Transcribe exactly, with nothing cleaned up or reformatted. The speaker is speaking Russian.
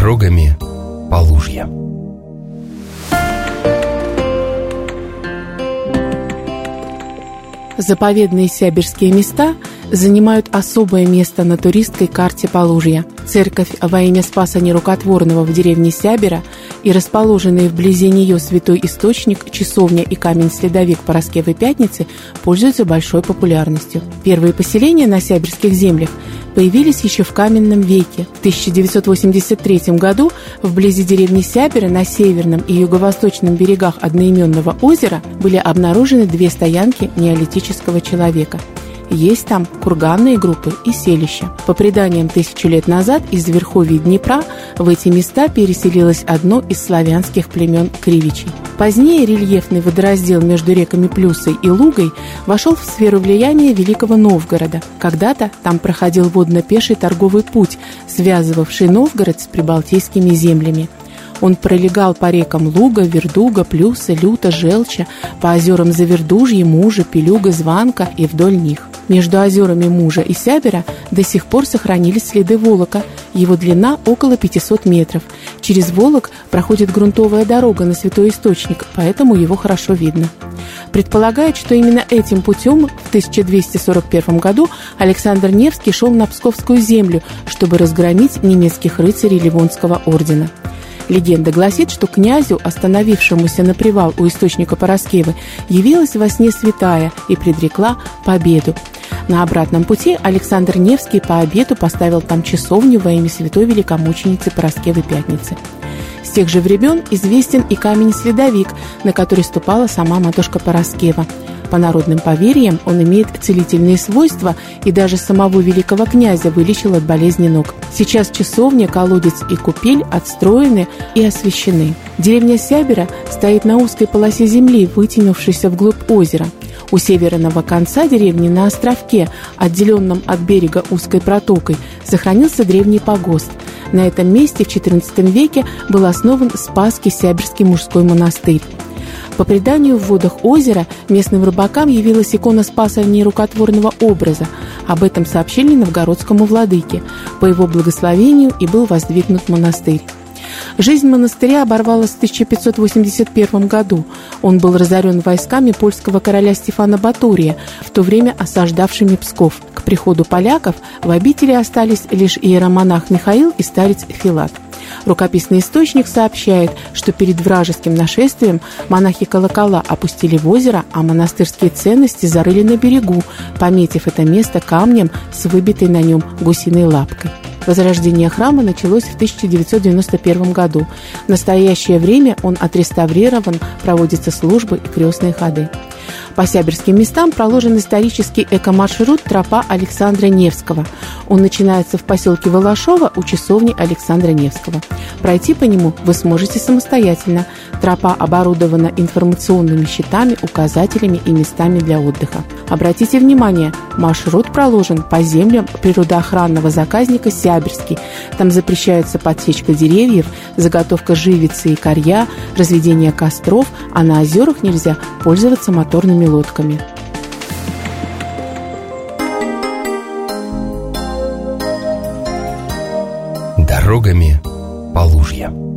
Дорогами Полужья. Заповедные сябирские места занимают особое место на туристской карте Полужья. Церковь во имя Спаса Нерукотворного в деревне Сябера и расположенные вблизи нее святой источник, часовня и камень-следовик Параскевы Пятницы пользуются большой популярностью. Первые поселения на сябирских землях появились еще в каменном веке. В тысяча девятьсот восемьдесят третьем году вблизи деревни Сябера на северном и юго-восточном берегах одноименного озера были обнаружены две стоянки неолитического человека. Есть там курганные группы и селища. По преданиям, тысячу лет назад из верховья Днепра в эти места переселилось одно из славянских племен Кривичей. Позднее рельефный водораздел между реками Плюсой и Лугой вошел в сферу влияния Великого Новгорода. Когда-то там проходил водно-пеший торговый путь, связывавший Новгород с прибалтийскими землями. Он пролегал по рекам Луга, Вердуга, Плюса, Люта, Желча, по озерам Завердужье, Мужа, Пелюга, Званка и вдоль них. Между озерами Мужа и Сябера до сих пор сохранились следы волока. Его длина около пятисот метров. Через Волок проходит грунтовая дорога на Святой Источник, поэтому его хорошо видно. Предполагают, что именно этим путем в тысяча двести сорок первом году Александр Невский шел на Псковскую землю, чтобы разгромить немецких рыцарей Ливонского ордена. Легенда гласит, что князю, остановившемуся на привал у источника Параскевы, явилась во сне святая и предрекла победу. На обратном пути Александр Невский по обету поставил там часовню во имя святой великомученицы Параскевы Пятницы. С тех же времен известен и камень-следовик, на который ступала сама матушка Параскева. По народным поверьям, он имеет целительные свойства и даже самого великого князя вылечил от болезни ног. Сейчас часовня, колодец и купель отстроены и освящены. Деревня Сябера стоит на узкой полосе земли, вытянувшейся вглубь озера. У северного конца деревни на островке, отделенном от берега узкой протокой, сохранился древний погост. На этом месте в четырнадцатом веке был основан Спасский Сяберский мужской монастырь. По преданию, в водах озера местным рыбакам явилась икона Спаса Нерукотворного образа. Об этом сообщили новгородскому владыке. По его благословению и был воздвигнут монастырь. Жизнь монастыря оборвалась в тысяча пятьсот восемьдесят первом году. Он был разорен войсками польского короля Стефана Батория, в то время осаждавшими Псков. К приходу поляков в обители остались лишь иеромонах Михаил и старец Филат. Рукописный источник сообщает, что перед вражеским нашествием монахи колокола опустили в озеро, а монастырские ценности зарыли на берегу, пометив это место камнем с выбитой на нем гусиной лапкой. Возрождение храма началось в тысяча девятьсот девяносто первом году. В настоящее время он отреставрирован, проводятся службы и крестные ходы. По сяберским местам проложен исторический экомаршрут «Тропа Александра Невского». Он начинается в поселке Волошово у часовни Александра Невского. Пройти по нему вы сможете самостоятельно. Тропа оборудована информационными щитами, указателями и местами для отдыха. Обратите внимание, маршрут проложен по землям природоохранного заказника «Сяберский». Там запрещается подсечка деревьев, заготовка живицы и корья, разведение костров, а на озерах нельзя пользоваться моторными лодками. Дорогами Полужья.